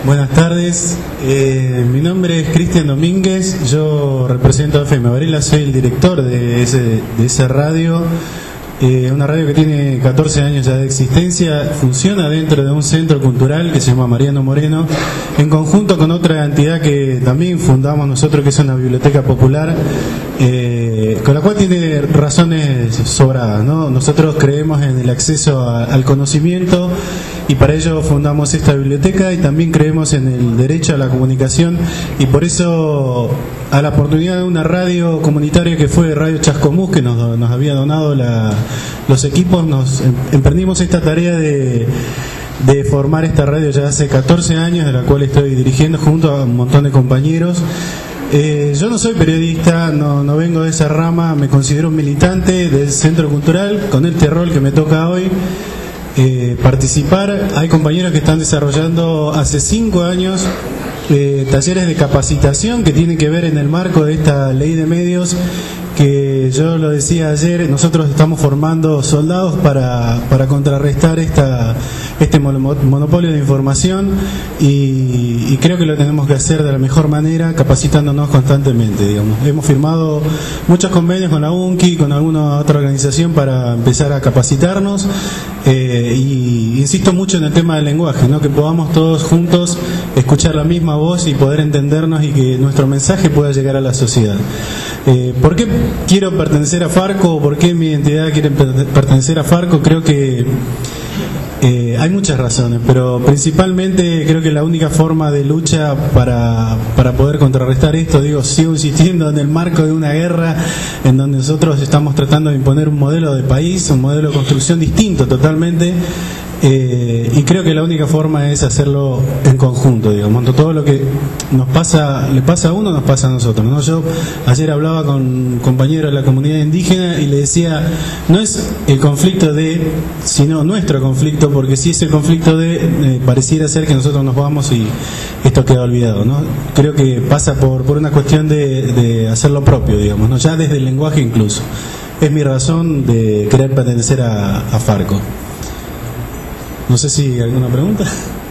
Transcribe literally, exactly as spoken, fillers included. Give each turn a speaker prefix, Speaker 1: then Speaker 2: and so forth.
Speaker 1: Buenas tardes, eh, mi nombre es Cristian Domínguez, yo represento a F M Varela, soy el director de ese, de esa radio, eh, una radio que tiene catorce años ya de existencia, funciona dentro de un centro cultural que se llama Mariano Moreno, en conjunto con otra entidad que también fundamos nosotros, que es una biblioteca popular, eh, con la cual tiene razones sobradas, ¿no? Nosotros creemos en el acceso a, al conocimiento, y para ello fundamos esta biblioteca, y también creemos en el derecho a la comunicación, y por eso, a la oportunidad de una radio comunitaria que fue Radio Chascomús, que nos, nos había donado la, los equipos, nos emprendimos esta tarea de, de formar esta radio ya hace catorce años, de la cual estoy dirigiendo junto a un montón de compañeros. Eh, yo no soy periodista, no, no vengo de esa rama, me considero un militante del centro cultural, con este rol que me toca hoy. Eh, participar. Hay compañeros que están desarrollando hace cinco años eh, talleres de capacitación que tienen que ver en el marco de esta ley de medios, que yo lo decía ayer, nosotros estamos formando soldados para, para contrarrestar esta, este monopolio de información, y, y creo que lo tenemos que hacer de la mejor manera, capacitándonos constantemente, digamos. Hemos firmado muchos convenios con la U N C I, con alguna otra organización, para empezar a capacitarnos, eh, y insisto mucho en el tema del lenguaje, ¿no? Que podamos todos juntos escuchar la misma voz y poder entendernos, y que nuestro mensaje pueda llegar a la sociedad. Eh, ¿Por qué quiero pertenecer a Farco? ¿Por qué mi identidad quiere pertenecer a Farco? Creo que eh, hay muchas razones, pero principalmente creo que la única forma de lucha para, para poder contrarrestar esto, digo, sigo insistiendo, en el marco de una guerra en donde nosotros estamos tratando de imponer un modelo de país, un modelo de construcción distinto totalmente. Eh, y creo que la única forma es hacerlo en conjunto, digamos. Todo lo que nos pasa, le pasa a uno, nos pasa a nosotros, ¿no? Yo ayer hablaba con compañeros de la comunidad indígena y le decía, no es el conflicto de, sino nuestro conflicto, porque si es el conflicto de, eh, pareciera ser que nosotros nos vamos y esto queda olvidado, ¿no? Creo que pasa por, por una cuestión de, de hacer lo propio, digamos, ¿no? Ya desde el lenguaje incluso. Es mi razón de querer pertenecer a, a Farco. No sé si hay alguna pregunta.